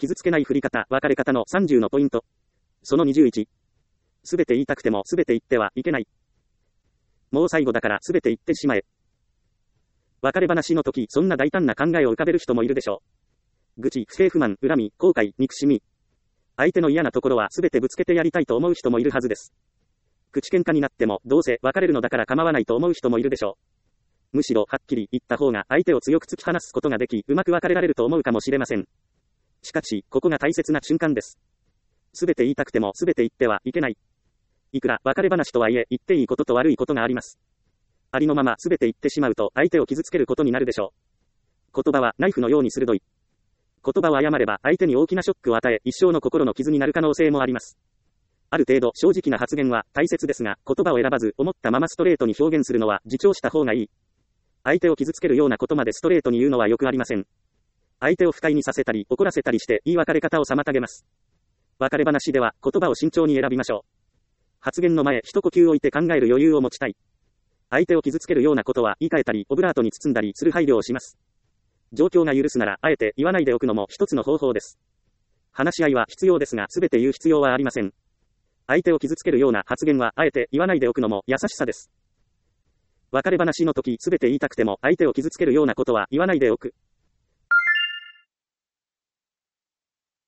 傷つけない振り方、別れ方の30のポイント。その21。すべて言いたくてもすべて言ってはいけない。もう最後だからすべて言ってしまえ。別れ話の時、そんな大胆な考えを浮かべる人もいるでしょう。愚痴、不平不満、恨み、後悔、憎しみ。相手の嫌なところはすべてぶつけてやりたいと思う人もいるはずです。口喧嘩になっても、どうせ別れるのだから構わないと思う人もいるでしょう。むしろはっきり言った方が相手を強く突き放すことができ、うまく別れられると思うかもしれません。しかし、ここが大切な瞬間です。すべて言いたくてもすべて言ってはいけない。いくら別れ話とはいえ、言っていいことと悪いことがあります。ありのまますべて言ってしまうと、相手を傷つけることになるでしょう。言葉はナイフのように鋭い。言葉を誤れば相手に大きなショックを与え、一生の心の傷になる可能性もあります。ある程度正直な発言は大切ですが、言葉を選ばず思ったままストレートに表現するのは自重した方がいい。相手を傷つけるようなことまでストレートに言うのはよくありません。相手を不快にさせたり怒らせたりして言い別れ方を妨げます。別れ話では言葉を慎重に選びましょう。発言の前、一呼吸置いて考える余裕を持ちたい。相手を傷つけるようなことは言い換えたりオブラートに包んだりする配慮をします。状況が許すならあえて言わないでおくのも一つの方法です。話し合いは必要ですが全て言う必要はありません。相手を傷つけるような発言はあえて言わないでおくのも優しさです。別れ話の時すべて言いたくても相手を傷つけるようなことは言わないでおく。